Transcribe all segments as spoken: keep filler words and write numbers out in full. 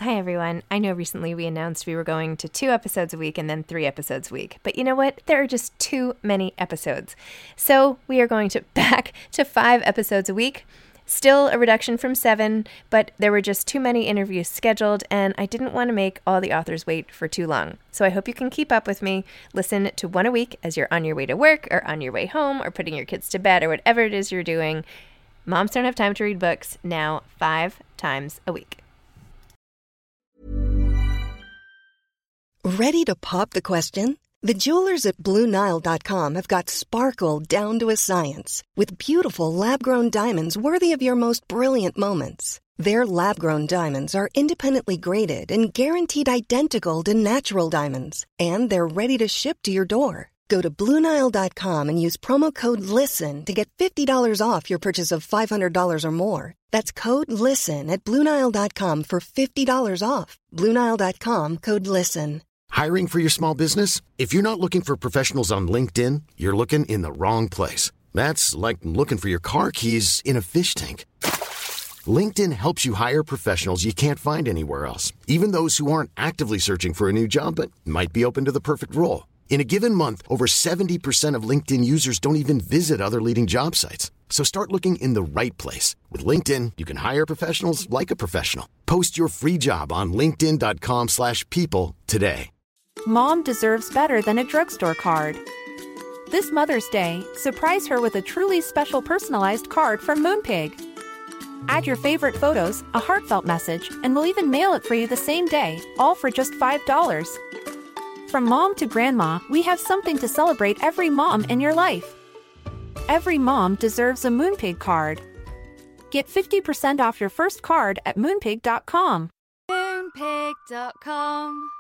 Hi, everyone. I know recently we announced we were going to two episodes a week and then three episodes a week. But you know what? There are just too many episodes. So we are going to back to five episodes a week. Still a reduction from seven, but there were just too many interviews scheduled, and I didn't want to make all the authors wait for too long. So I hope you can keep up with me. Listen to one a week as you're on your way to work or on your way home or putting your kids to bed or whatever it is you're doing. Moms Don't Have Time to Read Books, now five times a week. Ready to pop the question? The jewelers at Blue Nile dot com have got sparkle down to a science with beautiful lab-grown diamonds worthy of your most brilliant moments. Their lab-grown diamonds are independently graded and guaranteed identical to natural diamonds, and they're ready to ship to your door. Go to Blue Nile dot com and use promo code LISTEN to get fifty dollars off your purchase of five hundred dollars or more. That's code LISTEN at Blue Nile dot com for fifty dollars off. Blue Nile dot com, code LISTEN. Hiring for your small business? If you're not looking for professionals on LinkedIn, you're looking in the wrong place. That's like looking for your car keys in a fish tank. LinkedIn helps you hire professionals you can't find anywhere else, even those who aren't actively searching for a new job but might be open to the perfect role. In a given month, over seventy percent of LinkedIn users don't even visit other leading job sites. So start looking in the right place. With LinkedIn, you can hire professionals like a professional. Post your free job on linkedin dot com slash people today. Mom deserves better than a drugstore card. This Mother's Day, surprise her with a truly special personalized card from Moonpig. Add your favorite photos, a heartfelt message, and we'll even mail it for you the same day, all for just five dollars. From mom to grandma, we have something to celebrate every mom in your life. Every mom deserves a Moonpig card. Get fifty percent off your first card at moonpig dot com. moonpig dot com.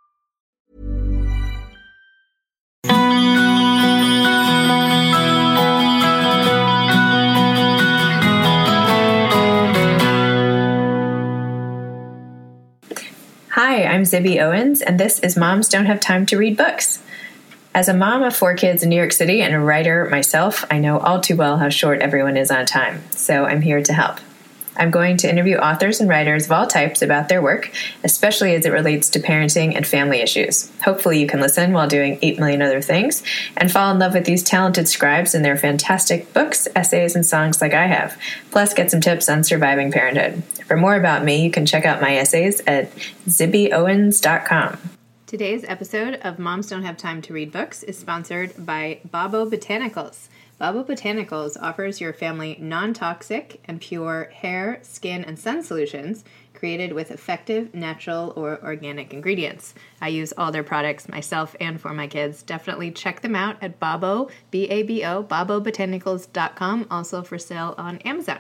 Hi, I'm Zibby Owens, and this is Moms Don't Have Time to Read Books. As a mom of four kids in New York City and a writer myself, I know all too well how short everyone is on time, so I'm here to help. I'm going to interview authors and writers of all types about their work, especially as it relates to parenting and family issues. Hopefully you can listen while doing eight million other things and fall in love with these talented scribes and their fantastic books, essays, and songs like I have, plus get some tips on surviving parenthood. For more about me, you can check out my essays at zibby owens dot com. Today's episode of Moms Don't Have Time to Read Books is sponsored by Babo Botanicals. Babo Botanicals offers your family non-toxic and pure hair, skin, and sun solutions created with effective, natural, or organic ingredients. I use all their products myself and for my kids. Definitely check them out at Babo, B A B O, babo botanicals dot com, also for sale on Amazon.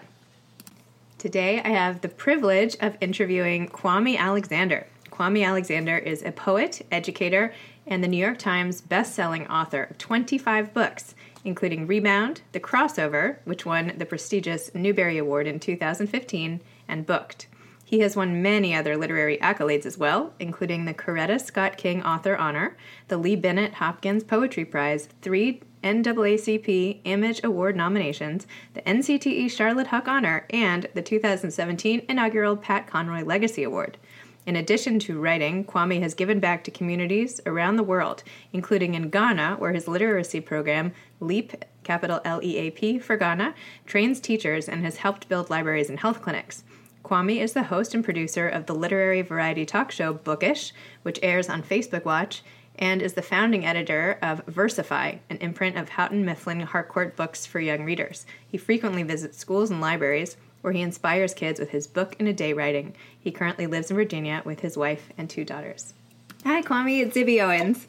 Today I have the privilege of interviewing Kwame Alexander. Kwame Alexander is a poet, educator, and the New York Times best-selling author of twenty-five books, including Rebound, The Crossover, which won the prestigious Newbery Award in two thousand fifteen, and Booked. He has won many other literary accolades as well, including the Coretta Scott King Author Honor, the Lee Bennett Hopkins Poetry Prize, three N double A C P Image Award nominations, the N C T E Charlotte Huck Honor, and the two thousand seventeen inaugural Pat Conroy Legacy Award. In addition to writing, Kwame has given back to communities around the world, including in Ghana, where his literacy program, LEAP, capital L E A P for Ghana, trains teachers and has helped build libraries and health clinics. Kwame is the host and producer of the literary variety talk show Bookish, which airs on Facebook Watch, and is the founding editor of Versify, an imprint of Houghton Mifflin Harcourt books for young readers. He frequently visits schools and libraries, where he inspires kids with his book-in-a-day writing. He currently lives in Virginia with his wife and two daughters. Hi, Kwame. It's Zibby Owens.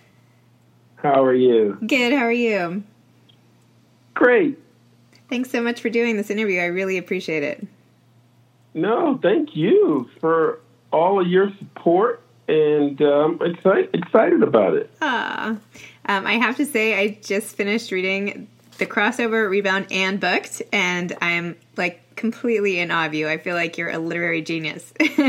How are you? Good. How are you? Great. Thanks so much for doing this interview. I really appreciate it. No, thank you for all of your support, and um, excited excited about it. Ah, um, I have to say, I just finished reading The Crossover, Rebound, and Booked, and I'm like completely in awe of you. I feel like you're a literary genius.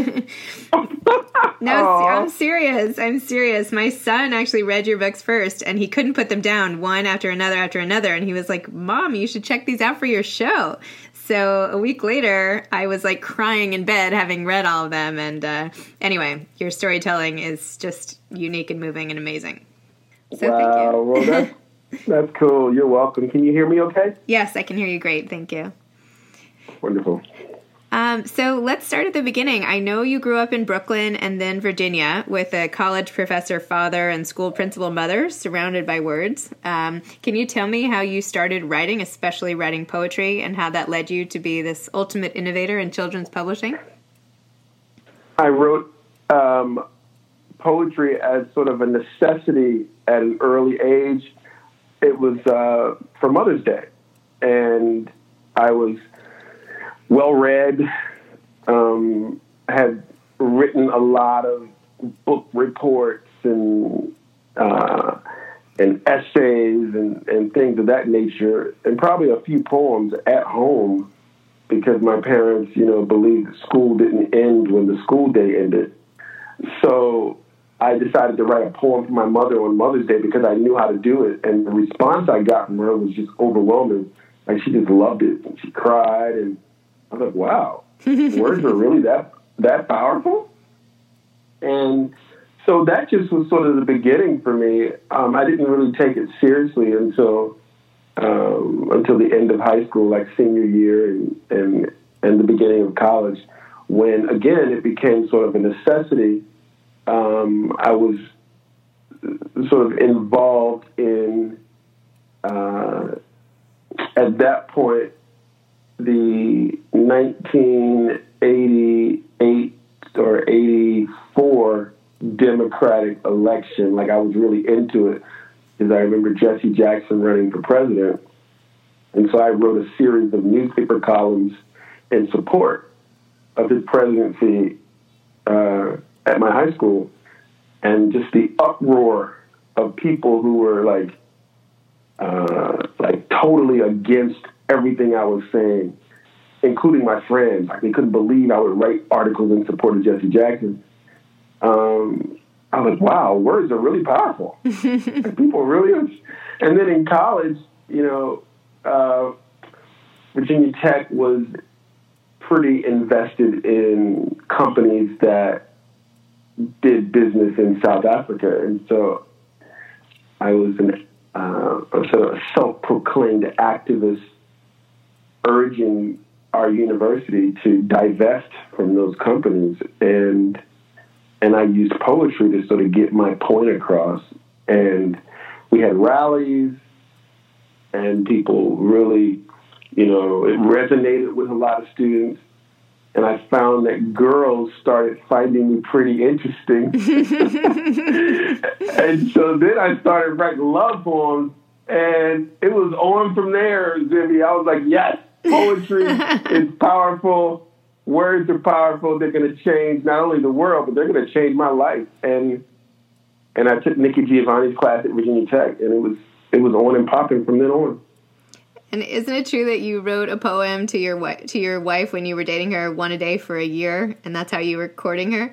No, I'm serious. I'm serious. My son actually read your books first, and he couldn't put them down one after another after another, and he was like, Mom, you should check these out for your show. So a week later, I was like crying in bed having read all of them. And uh, anyway, your storytelling is just unique and moving and amazing. So wow, thank you. Well, that's, that's cool. You're welcome. Can you hear me okay? Yes, I can hear you great. Thank you. Wonderful. Um, so let's start at the beginning. I know you grew up in Brooklyn and then Virginia with a college professor father and school principal mother surrounded by words. Um, can you tell me how you started writing, especially writing poetry, and how that led you to be this ultimate innovator in children's publishing? I wrote um, poetry as sort of a necessity at an early age. It was uh, for Mother's Day, and I was well-read, um, had written a lot of book reports and uh, and essays and, and things of that nature, and probably a few poems at home because my parents, you know, believed that school didn't end when the school day ended. So I decided to write a poem for my mother on Mother's Day because I knew how to do it, and the response I got from her was just overwhelming. Like, she just loved it, and she cried, and I was like, wow, words are really that that powerful? And so that just was sort of the beginning for me. Um, I didn't really take it seriously until um, until the end of high school, like senior year and, and, and the beginning of college, when, again, it became sort of a necessity. Um, I was sort of involved in, uh, at that point, the nineteen eighty-eight or eighty-four Democratic election. Like, I was really into it because I remember Jesse Jackson running for president. And so I wrote a series of newspaper columns in support of his presidency uh, at my high school. And just the uproar of people who were like, uh, like totally against everything I was saying, including my friends. Like, they couldn't believe I would write articles in support of Jesse Jackson. Um, I was like, wow, words are really powerful. Like, people really are. And then in college, you know, uh, Virginia Tech was pretty invested in companies that did business in South Africa. And so I was an, uh, a sort of self-proclaimed activist urging our university to divest from those companies. And and I used poetry to sort of get my point across. And we had rallies, and people really, you know, it resonated with a lot of students. And I found that girls started finding me pretty interesting. And so then I started writing love poems, and it was on from there, Zibby. I was like, yes, poetry is powerful. Words are powerful. They're going to change not only the world, but they're going to change my life. And and I took Nikki Giovanni's class at Virginia Tech, and it was it was on and popping from then on. And isn't it true that you wrote a poem to your wi- to your wife when you were dating her, one a day for a year, and that's how you were courting her?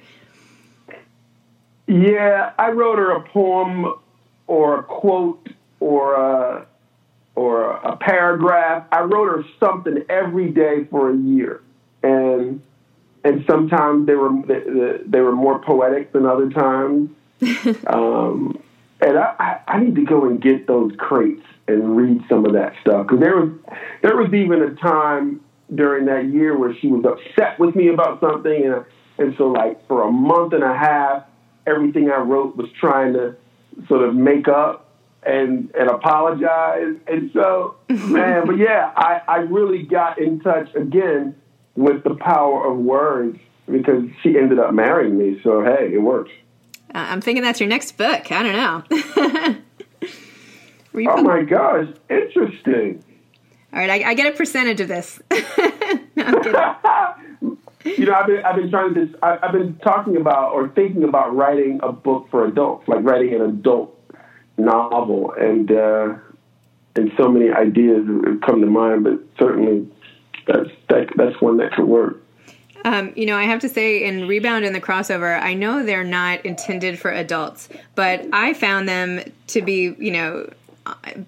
Yeah, I wrote her a poem or a quote or a, or a paragraph. I wrote her something every day for a year, and and sometimes they were they, they were more poetic than other times. um, and I, I, I need to go and get those crates and read some of that stuff, because there was there was even a time during that year where she was upset with me about something, and and so like for a month and a half, everything I wrote was trying to sort of make up and and apologize. And so, man, but yeah, I, I really got in touch again with the power of words, because she ended up marrying me. So, hey, it works. Uh, I'm thinking that's your next book. I don't know. Oh, my gosh. Interesting. All right, I, I get a percentage of this. No, I'm kidding. You know, I've been I've been trying to I, I've been talking about or thinking about writing a book for adults, like writing an adult novel, and uh, and so many ideas have come to mind, but certainly that's that, that's one that could work. Um, you know, I have to say, in Rebound and the Crossover, I know they're not intended for adults, but I found them to be, you know,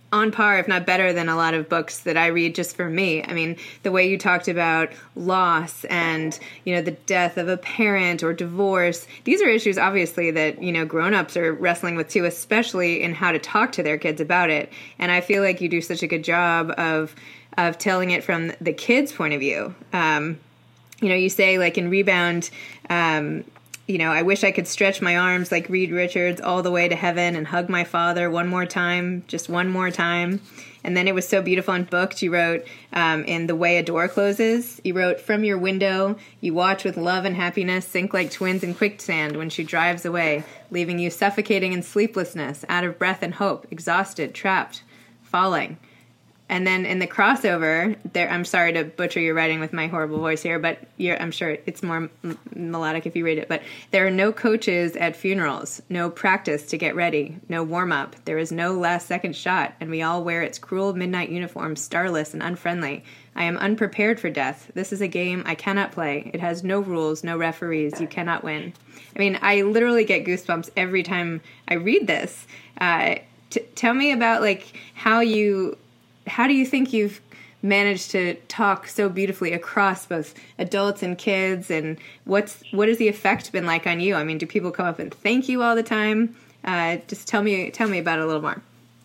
on par, if not better, than a lot of books that I read just for me. I mean, the way you talked about loss and, you know, the death of a parent or divorce, these are issues, obviously, that, you know, grown-ups are wrestling with, too, especially in how to talk to their kids about it. And I feel like you do such a good job of of telling it from the kids' point of view. Um, you know, you say, like, in Rebound, um, you know, I wish I could stretch my arms like Reed Richards all the way to heaven and hug my father one more time, just one more time. And then it was so beautiful and booked. You wrote um, in The Way a Door Closes, you wrote, from your window, you watch with love and happiness sink like twins in quicksand when she drives away, leaving you suffocating in sleeplessness, out of breath and hope, exhausted, trapped, falling. And then in the crossover, there, I'm sorry to butcher your writing with my horrible voice here, but you're, I'm sure it's more m- melodic if you read it. But there are no coaches at funerals, no practice to get ready, no warm-up. There is no last second shot, and we all wear its cruel midnight uniform, starless and unfriendly. I am unprepared for death. This is a game I cannot play. It has no rules, no referees. You cannot win. I mean, I literally get goosebumps every time I read this. Uh, t- tell me about, like, how you... How do you think you've managed to talk so beautifully across both adults and kids, and what's what has the effect been like on you? I mean, do people come up and thank you all the time? Uh, just tell me tell me about it a little more.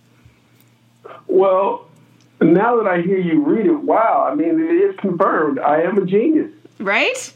Well, now that I hear you read it, wow, I mean, it is confirmed. I am a genius. Right?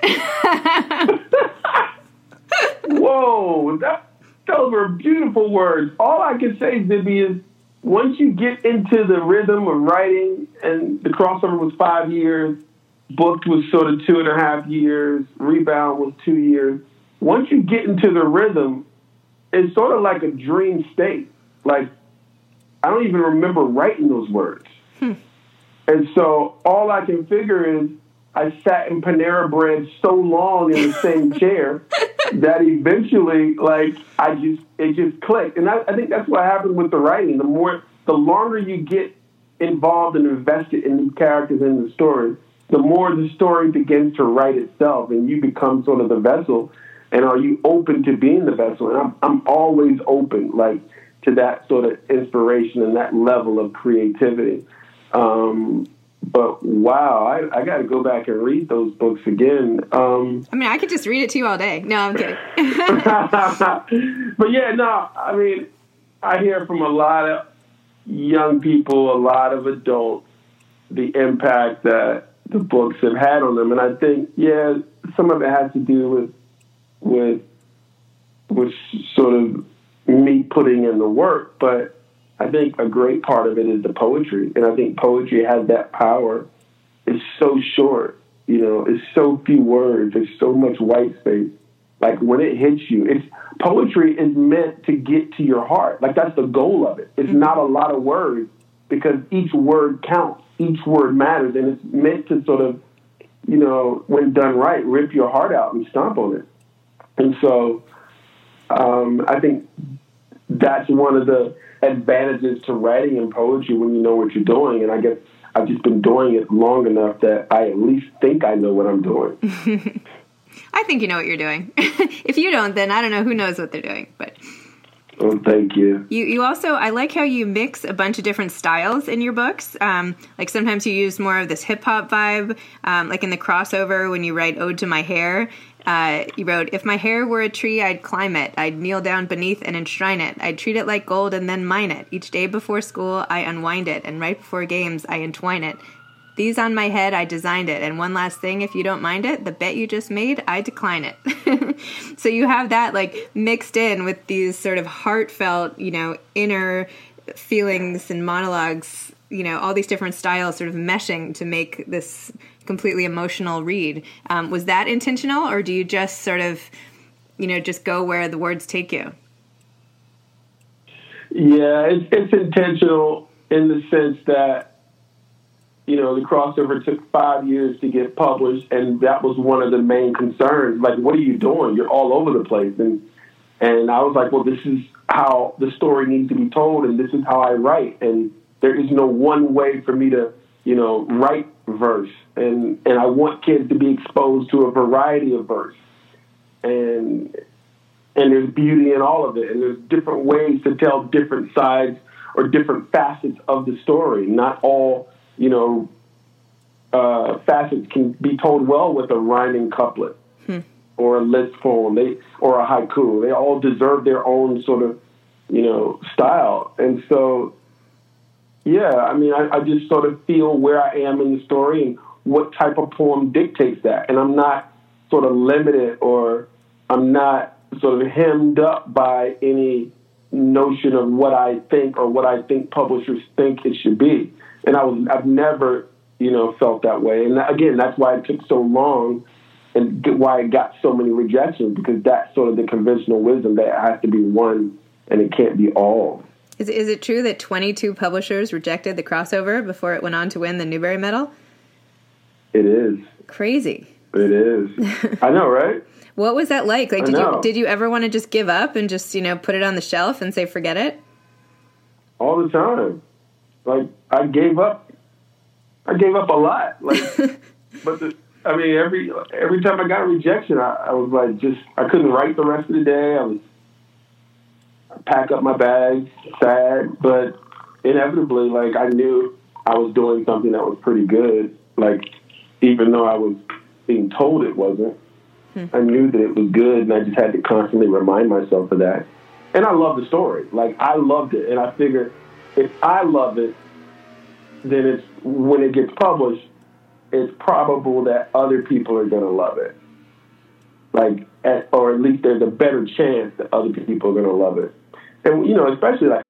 Whoa, that, those were beautiful words. All I can say, Zibby, is once you get into the rhythm of writing, and the crossover was five years, booked was sort of two and a half years, Rebound was two years. Once you get into the rhythm, it's sort of like a dream state. Like, I don't even remember writing those words. Hmm. And so all I can figure is I sat in Panera Bread so long in the same chair that eventually, like, I just, it just clicked. And I, I think that's what happened with the writing. The more, the longer you get involved and invested in these characters in the story, the more the story begins to write itself, and you become sort of the vessel. And are you open to being the vessel? And I'm, I'm always open, like, to that sort of inspiration and that level of creativity. Um, But wow, I, I got to go back and read those books again. Um, I mean, I could just read it to you all day. No, I'm kidding. But yeah, no, I mean, I hear from a lot of young people, a lot of adults, the impact that the books have had on them. And I think, yeah, some of it has to do with, with, with sort of me putting in the work, but I think a great part of it is the poetry, and I think poetry has that power. It's so short, you know, it's so few words, there's so much white space. Like, when it hits you, it's poetry is meant to get to your heart. Like, that's the goal of it. It's mm-hmm. not a lot of words, because each word counts, each word matters, and it's meant to sort of, you know, when done right, rip your heart out and stomp on it. And so um, I think that's one of the advantages to writing and poetry when you know what you're doing. And I guess I've just been doing it long enough that I at least think I know what I'm doing. I think you know what you're doing. If you don't, then I don't know who knows what they're doing. But oh, thank you. You you also, I like how you mix a bunch of different styles in your books. Um, like sometimes you use more of this hip hop vibe, um, like in the crossover when you write Ode to My Hair. Uh, you wrote, if my hair were a tree, I'd climb it. I'd kneel down beneath and enshrine it. I'd treat it like gold and then mine it. Each day before school, I unwind it. And right before games, I entwine it. These on my head, I designed it. And one last thing, if you don't mind it, the bet you just made, I decline it. So you have that like mixed in with these sort of heartfelt, you know, inner feelings and monologues, you know, all these different styles sort of meshing to make this completely emotional read. Um, was that intentional, or do you just sort of, you know, just go where the words take you? Yeah, it's, it's intentional in the sense that, you know, the crossover took five years to get published, and that was one of the main concerns. Like, what are you doing? You're all over the place. And and I was like, well, this is how the story needs to be told, and this is how I write. And there is no one way for me to, you know, write verse. And and I want kids to be exposed to a variety of verse. And and there's beauty in all of it. And there's different ways to tell different sides or different facets of the story. Not all, you know, uh, facets can be told well with a rhyming couplet hmm. or a lit poem, they or a haiku. They all deserve their own sort of, you know, style. And so, yeah, I mean, I, I just sort of feel where I am in the story and what type of poem dictates that. And I'm not sort of limited, or I'm not sort of hemmed up by any notion of what I think or what I think publishers think it should be. And I was, I've never, you know, felt that way. And again, that's why it took so long and why it got so many rejections, because that's sort of the conventional wisdom that it has to be one and it can't be all. Is, is it true that twenty-two publishers rejected the crossover before it went on to win the Newbery Medal? It is. Crazy. It is. I know, right? What was that like? Like, did you did you ever want to just give up and just, you know, put it on the shelf and say, forget it? All the time. Like, I gave up. I gave up a lot. Like, but the, I mean, every every time I got a rejection, I, I was like, just I couldn't write the rest of the day. I was I'd pack up my bags, sad, but inevitably, like, I knew I was doing something that was pretty good. Like, even though I was being told it wasn't, hmm. I knew that it was good, and I just had to constantly remind myself of that. And I love the story. Like, I loved it, and I figured if I love it, then it's when it gets published, it's probable that other people are going to love it. Like, at, or at least there's a better chance that other people are going to love it. And, you know, especially like...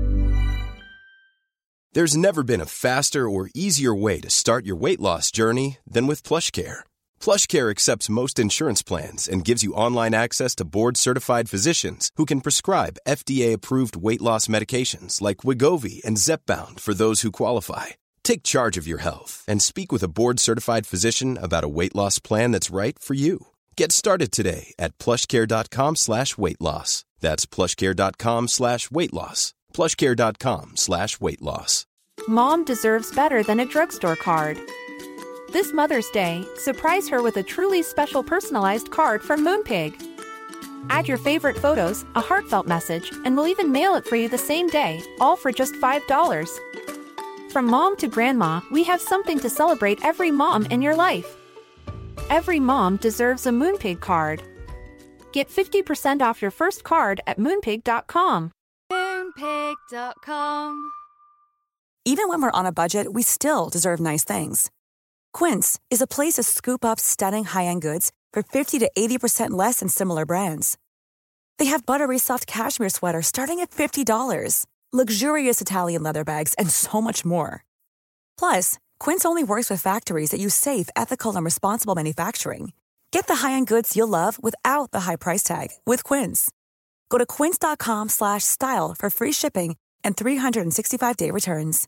There's never been a faster or easier way to start your weight loss journey than with PlushCare. PlushCare accepts most insurance plans and gives you online access to board-certified physicians who can prescribe F D A-approved weight loss medications like Wegovy and Zepbound for those who qualify. Take charge of your health and speak with a board-certified physician about a weight loss plan that's right for you. Get started today at plushcare.com slash weight loss. That's plushcare.com slash weight loss. plushcare.com slash weight loss. Mom deserves better than a drugstore card. This Mother's Day, surprise her with a truly special personalized card from Moonpig. Add your favorite photos, a heartfelt message, and we'll even mail it for you the same day, all for just five dollars. From mom to grandma, we have something to celebrate every mom in your life. Every mom deserves a Moonpig card. Get fifty percent off your first card at moonpig dot com. moonpig dot com. Even when we're on a budget, we still deserve nice things. Quince is a place to scoop up stunning high-end goods for fifty to eighty percent less than similar brands. They have buttery soft cashmere sweaters starting at fifty dollars, luxurious Italian leather bags, and so much more. Plus, Quince only works with factories that use safe, ethical, and responsible manufacturing. Get the high-end goods you'll love without the high price tag with Quince. Go to quince.com slash style for free shipping and three sixty-five day returns.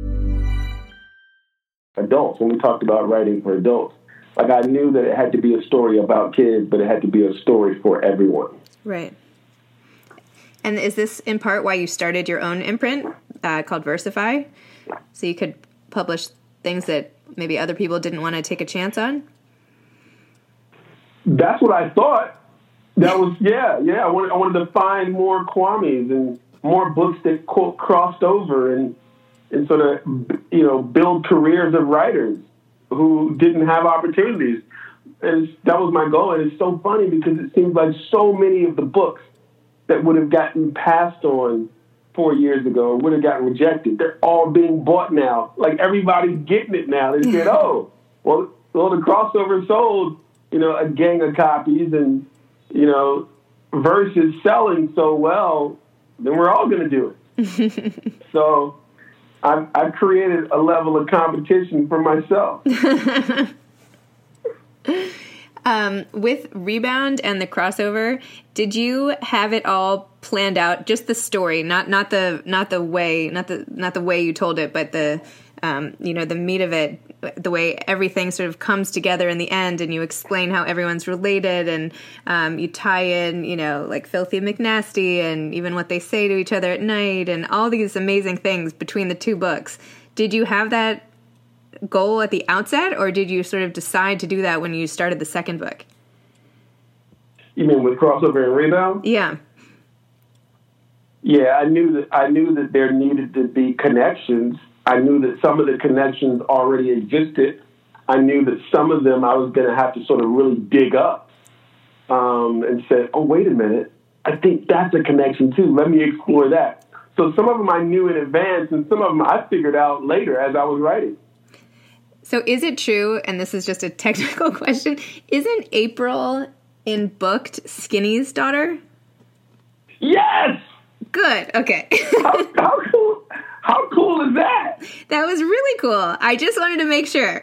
Adults, when we talked about writing for adults, like, I knew that it had to be a story about kids, but it had to be a story for everyone. Right. And is this in part why you started your own imprint uh, called Versify? So you could publish things that maybe other people didn't want to take a chance on? That's what I thought. That was, yeah, yeah. I wanted, I wanted to find more Kwames and more books that, quote, crossed over and, and sort of, you know, build careers of writers who didn't have opportunities. And that was my goal. And it's so funny because it seems like so many of the books that would have gotten passed on four years ago, would have gotten rejected, they're all being bought now. Like, everybody's getting it now. They said, oh, well, well, the crossover sold, you know, a gang of copies, and, you know, Verse is selling so well, then we're all going to do it. So I've, I've created a level of competition for myself. Um, with Rebound and the crossover, did you have it all planned out? Just the story, not not the not the way, not the not the way you told it, but the um, you know, the meat of it, the way everything sort of comes together in the end, and you explain how everyone's related, and um, you tie in, you know, like Filthy McNasty, and even what they say to each other at night, and all these amazing things between the two books. Did you have that goal at the outset, or did you sort of decide to do that when you started the second book? You mean with Crossover and Rebound? Yeah. yeah, I knew that I knew that there needed to be connections. I knew that some of the connections already existed. I knew that some of them I was going to have to sort of really dig up um, and say, oh, wait a minute. I think that's a connection, too. Let me explore that. So some of them I knew in advance, and some of them I figured out later as I was writing. So is it true, and this is just a technical question, isn't April in Booked Skinny's daughter? Yes! Good, okay. how, how cool How cool is that? That was really cool. I just wanted to make sure.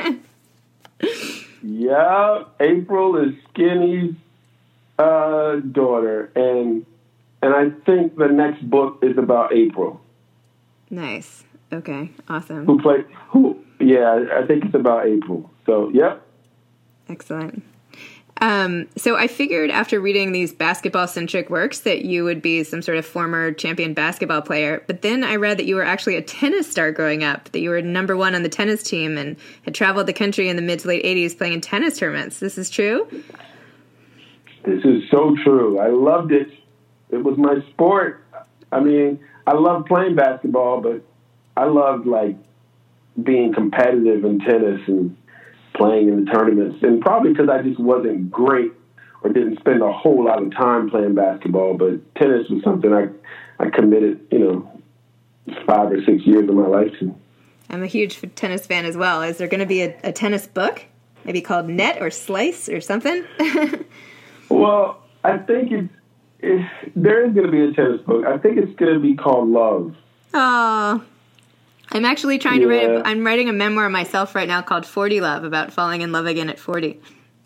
Yeah, April is Skinny's uh, daughter, and and I think the next book is about April. Nice. Okay. Awesome. Who played? Who? Yeah, I think it's about April. So, yep. Excellent. Um, so I figured after reading these basketball-centric works that you would be some sort of former champion basketball player. But then I read that you were actually a tennis star growing up, that you were number one on the tennis team and had traveled the country in the mid to late eighties playing in tennis tournaments. This is true? This is so true. I loved it. It was my sport. I mean, I loved playing basketball, but I loved, like, being competitive in tennis and playing in the tournaments, and probably because I just wasn't great or didn't spend a whole lot of time playing basketball, but tennis was something I, I committed, you know, five or six years of my life to. I'm a huge tennis fan as well. Is there going to be a, a tennis book, maybe called Net or Slice or something? Well, I think it's, it's, there is going to be a tennis book. I think it's going to be called Love. Oh, I'm actually trying yeah. to write, a, I'm writing a memoir myself right now called forty Love, about falling in love again at forty.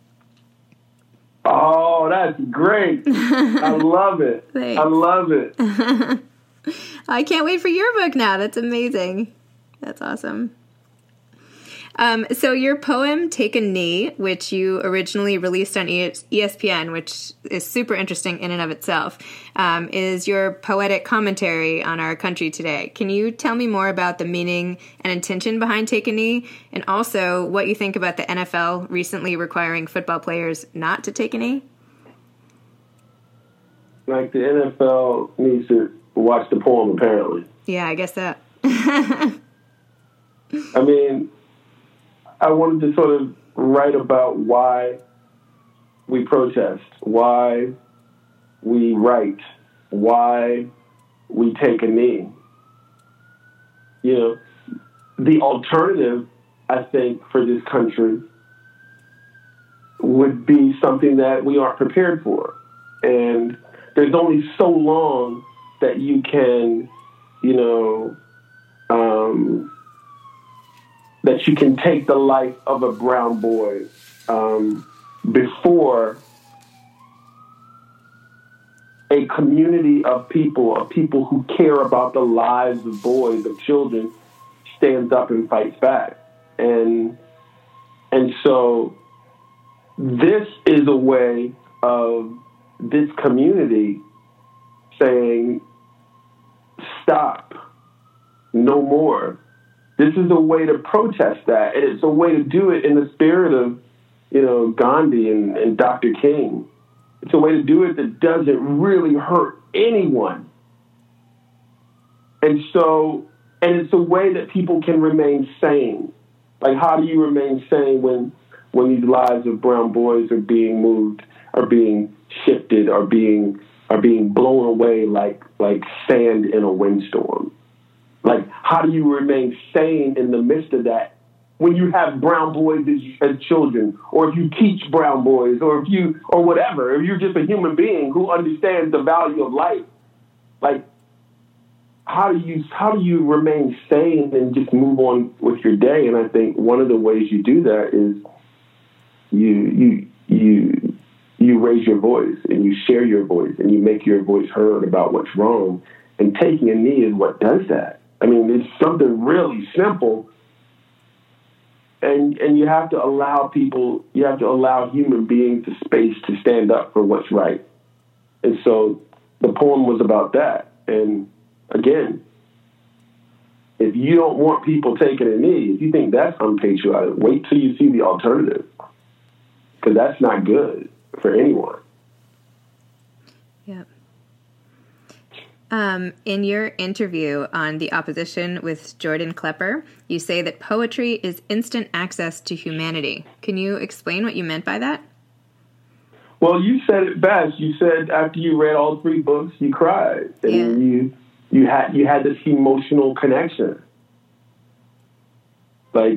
Oh, that's great. I love it. Thanks. I love it. I can't wait for your book now. That's amazing. That's awesome. Um, so your poem, Take a Knee, which you originally released on E S P N, which is super interesting in and of itself, um, is your poetic commentary on our country today. Can you tell me more about the meaning and intention behind Take a Knee, and also what you think about the N F L recently requiring football players not to take a knee? Like, the N F L needs to watch the poem, apparently. Yeah, I guess that. I mean, I wanted to sort of write about why we protest, why we write, why we take a knee. You know, the alternative, I think, for this country would be something that we aren't prepared for. And there's only so long that you can, you know, um, that you can take the life of a brown boy um, before a community of people, of people who care about the lives of boys, of children, stands up and fights back. And and so this is a way of this community saying, stop, no more. This is a way to protest that, and it's a way to do it in the spirit of, you know, Gandhi and, and Doctor King. It's a way to do it that doesn't really hurt anyone. And so, and it's a way that people can remain sane. Like, how do you remain sane when when these lives of brown boys are being moved, are being shifted, are being are being blown away like like sand in a windstorm? Like, how do you remain sane in the midst of that when you have brown boys as, as children, or if you teach brown boys, or if you, or whatever, if you're just a human being who understands the value of life? Like, how do you, how do you remain sane and just move on with your day? And I think one of the ways you do that is you, you, you, you raise your voice and you share your voice and you make your voice heard about what's wrong. And taking a knee is what does that. I mean, it's something really simple, and and you have to allow people, you have to allow human beings the space to stand up for what's right. And so the poem was about that. And again, if you don't want people taking a knee, if you think that's unpatriotic, wait till you see the alternative, because that's not good for anyone. Yeah. Um, in your interview on The Opposition with Jordan Klepper, you say that poetry is instant access to humanity. Can you explain what you meant by that? Well, you said it best. You said after you read all three books, you cried, and yeah. you you had you had this emotional connection. Like,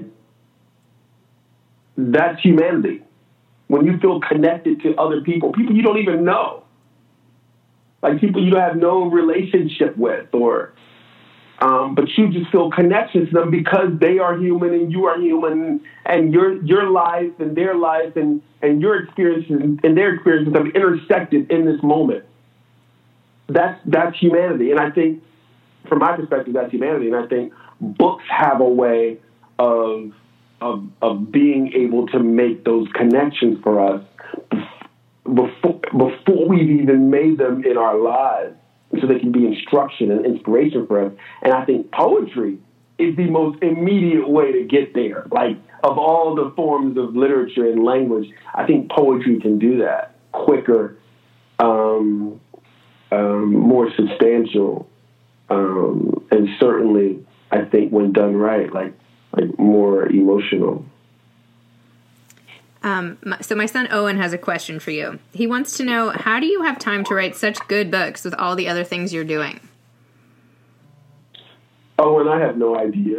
that's humanity. When you feel connected to other people, people you don't even know, like people you don't have no relationship with, or um, but you just feel connection to them because they are human and you are human, and your your life and their life and, and your experiences and their experiences have intersected in this moment. That's that's humanity, and I think, from my perspective, that's humanity. And I think books have a way of of of being able to make those connections for us before before we've even made them in our lives, so they can be instruction and inspiration for us. And I think poetry is the most immediate way to get there. Like, of all the forms of literature and language, I think poetry can do that quicker, um, um, more substantial, um, and certainly, I think, when done right, like like more emotional. Um, so my son Owen has a question for you. He wants to know, how do you have time to write such good books with all the other things you're doing? Owen, I have no idea.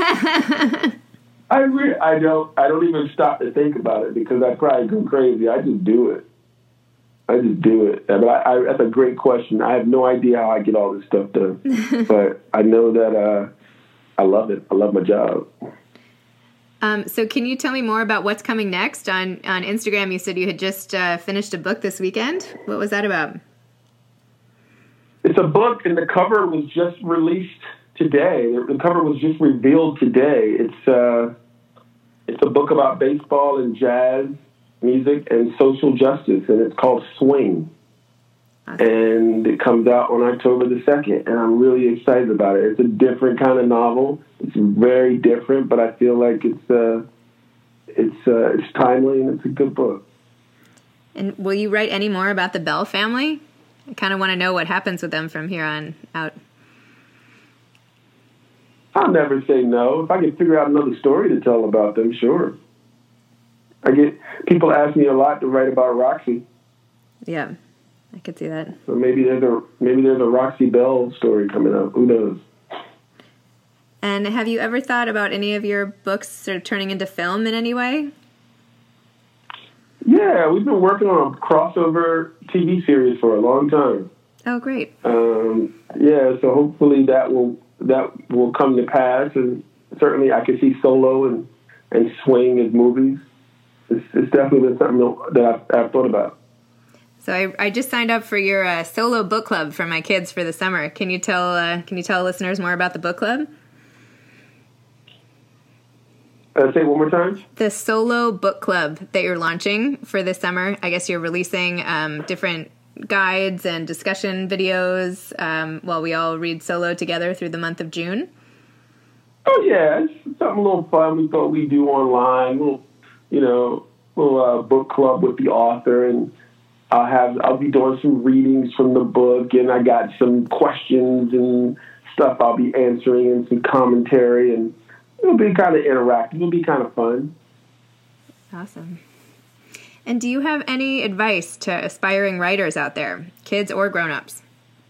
I re- I don't I don't even stop to think about it because I probably go crazy. I just do it. I just do it. But I, I, that's a great question. I have no idea how I get all this stuff done, but I know that uh, I love it. I love my job. Um, so can you tell me more about what's coming next? On, on Instagram, you said you had just uh, finished a book this weekend. What was that about? It's a book, and the cover was just released today. The cover was just revealed today. It's uh, it's a book about baseball and jazz music and social justice, and it's called Swing. Awesome. And it comes out on October the second, and I'm really excited about it. It's a different kind of novel. It's very different, but I feel like it's uh, it's uh, it's timely, and it's a good book. And will you write any more about the Bell family? I kind of want to know what happens with them from here on out. I'll never say no. If I can figure out another story to tell about them, sure. I get people ask me a lot to write about Roxy. Yeah, I could see that. So maybe there's a maybe there's a Roxy Bell story coming up. Who knows? And have you ever thought about any of your books sort of turning into film in any way? Yeah, we've been working on a crossover T V series for a long time. Oh, great. Um, yeah, so hopefully that will that will come to pass, and certainly I can see Solo and, and Swing as movies. It's, it's definitely been something that I've, I've thought about. So I, I just signed up for your uh, solo book club for my kids for the summer. Can you tell uh, Can you tell listeners more about the book club? Uh, say it one more time. The solo book club that you're launching for this summer. I guess you're releasing um, different guides and discussion videos um, while we all read solo together through the month of June. Oh yeah, it's something a little fun we thought we'd do online. Little, you know, little uh, book club with the author, and I'll have I'll be doing some readings from the book, and I got some questions and stuff I'll be answering, and some commentary, and it'll be kind of interactive. It'll be kind of fun. Awesome. And do you have any advice to aspiring writers out there, kids or grown-ups?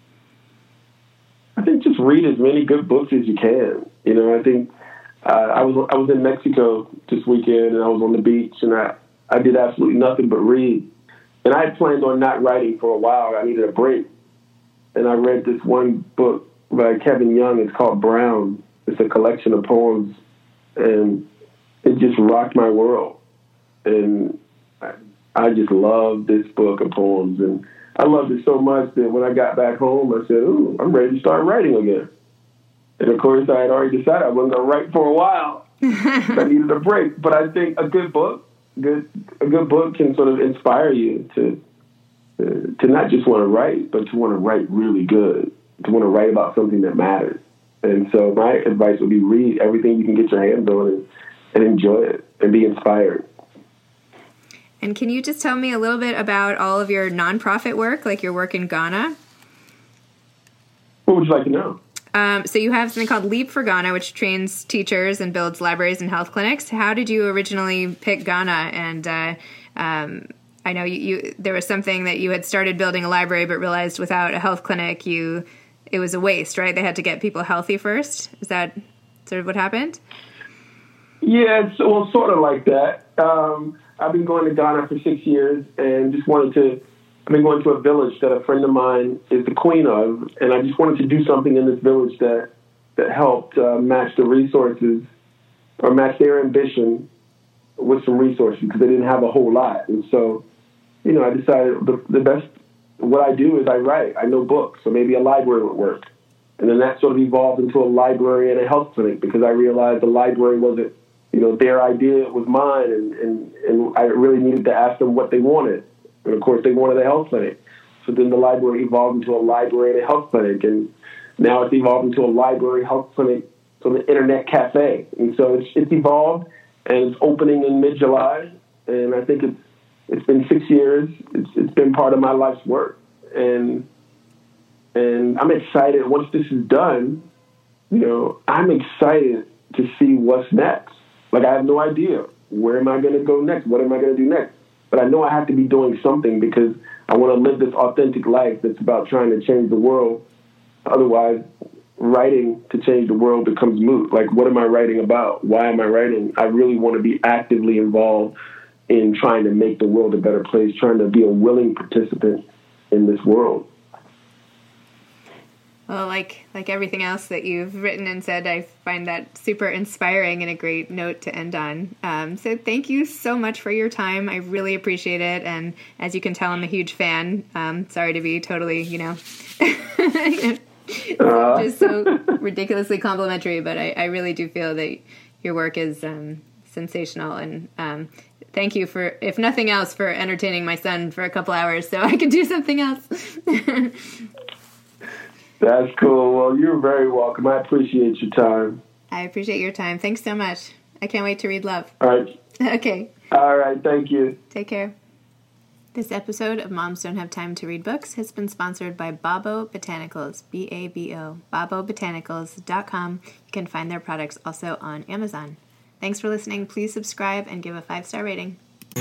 I think just read as many good books as you can. You know, I think uh, I was I was in Mexico this weekend, and I was on the beach, and I, I did absolutely nothing but read. And I had planned on not writing for a while. I needed a break. And I read this one book by Kevin Young. It's called Brown. It's a collection of poems, and it just rocked my world. And I, I just loved this book of poems, and I loved it so much that when I got back home, I said, ooh, I'm ready to start writing again. And, of course, I had already decided I wasn't going to write for a while. I needed a break. But I think a good book, good a good book can sort of inspire you to, to, to not just want to write, but to want to write really good, to want to write about something that matters. And so my advice would be read everything you can get your hands on and, and enjoy it and be inspired. And can you just tell me a little bit about all of your nonprofit work, like your work in Ghana? What would you like to know? Um, so you have something called Leap for Ghana, which trains teachers and builds libraries and health clinics. How did you originally pick Ghana? And uh, um, I know you, you there was something that you had started building a library, but realized without a health clinic, you it was a waste, right? They had to get people healthy first. Is that sort of what happened? Yeah, it's, well, sort of like that. Um, I've been going to Ghana for six years and just wanted to, I've been going to a village that a friend of mine is the queen of, and I just wanted to do something in this village that, that helped uh, match the resources or match their ambition with some resources because they didn't have a whole lot. And so, you know, I decided the, the best, what I do is I write. I know books, so maybe a library would work. And then that sort of evolved into a library and a health clinic because I realized the library wasn't, you know, their idea, it was mine, and, and, and I really needed to ask them what they wanted. And, of course, they wanted a health clinic. So then the library evolved into a library and a health clinic, and now it's evolved into a library, health clinic, so an internet cafe. And so it's, it's evolved, and it's opening in mid-July, and I think it's it's been six years. It's, it's been part of my life's work, and and I'm excited. Once this is done, you know, I'm excited to see what's next. Like, I have no idea. Where am I going to go next? What am I going to do next? But I know I have to be doing something because I want to live this authentic life that's about trying to change the world. Otherwise, writing to change the world becomes moot. Like, what am I writing about? Why am I writing? I really want to be actively involved in trying to make the world a better place, trying to be a willing participant in this world. Well, like like everything else that you've written and said, I find that super inspiring and a great note to end on. Um, so thank you so much for your time. I really appreciate it. And as you can tell, I'm a huge fan. Um, sorry to be totally, you know, uh. just so ridiculously complimentary, but I, I really do feel that your work is um, sensational. And um, thank you for, if nothing else, for entertaining my son for a couple hours so I could do something else. That's cool. Well, you're very welcome. I appreciate your time. I appreciate your time. Thanks so much. I can't wait to read Love. All right. Okay. All right. Thank you. Take care. This episode of Moms Don't Have Time to Read Books has been sponsored by Babo Botanicals, B A B O, babo botanicals dot com. You can find their products also on Amazon. Thanks for listening. Please subscribe and give a five-star rating.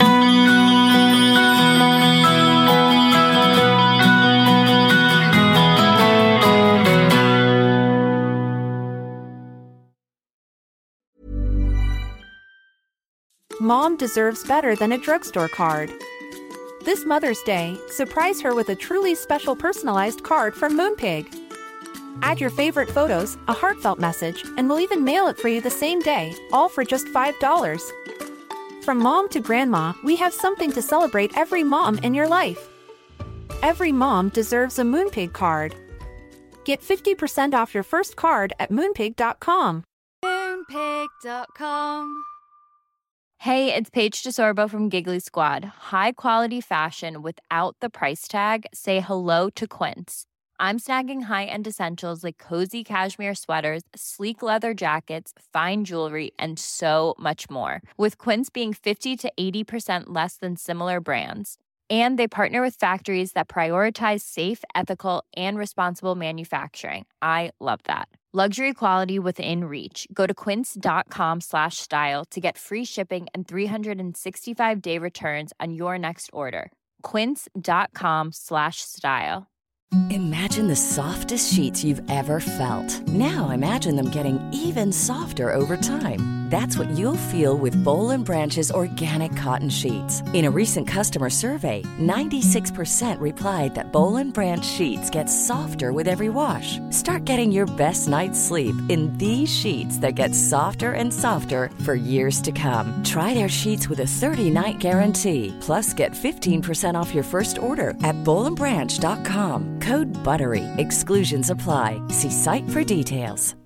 Mom deserves better than a drugstore card. This Mother's Day, surprise her with a truly special personalized card from Moonpig. Add your favorite photos, a heartfelt message, and we'll even mail it for you the same day, all for just five dollars. From mom to grandma, we have something to celebrate every mom in your life. Every mom deserves a Moonpig card. Get fifty percent off your first card at moonpig dot com. moonpig dot com. Hey, it's Paige DeSorbo from Giggly Squad. High quality fashion without the price tag. Say hello to Quince. I'm snagging high-end essentials like cozy cashmere sweaters, sleek leather jackets, fine jewelry, and so much more. With Quince being fifty to eighty percent less than similar brands. And they partner with factories that prioritize safe, ethical, and responsible manufacturing. I love that. Luxury quality within reach. Go to quince.com slash style to get free shipping and three sixty-five day returns on your next order. Quince.com slash style. Imagine the softest sheets you've ever felt. Now imagine them getting even softer over time. That's what you'll feel with Boll and Branch's organic cotton sheets. In a recent customer survey, ninety-six percent replied that Boll and Branch sheets get softer with every wash. Start getting your best night's sleep in these sheets that get softer and softer for years to come. Try their sheets with a thirty-night guarantee. Plus, get fifteen percent off your first order at boll and branch dot com. Code BUTTERY. Exclusions apply. See site for details.